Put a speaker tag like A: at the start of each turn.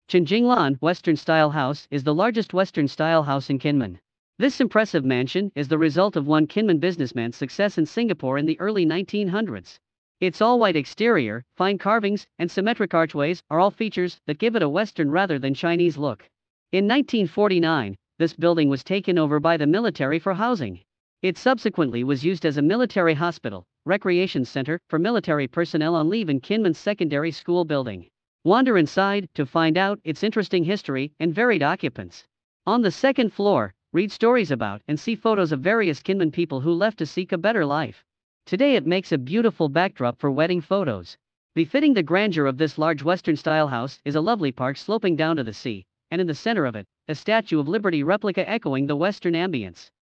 A: Chenjinglan Western-style house is the largest Western-style house in Kinmen. This impressive mansion is the result of one Kinmen businessman's success in Singapore in the early 1900s. Its all-white exterior, fine carvings, and symmetric archways are all features that give it a Western rather than Chinese look. In 1949, this building was taken over by the military for housing. It subsequently was used as a military hospital, recreation center for military personnel on leave in Kinmen's secondary school building. Wander inside to find out its interesting history and varied occupants. On the second floor, read stories about and see photos of various Kinmen people who left to seek a better life. Today it makes a beautiful backdrop for wedding photos. Befitting the grandeur of this large Western-style house is a lovely park sloping down to the sea, and in the center of it, a Statue of Liberty replica echoing the Western ambience.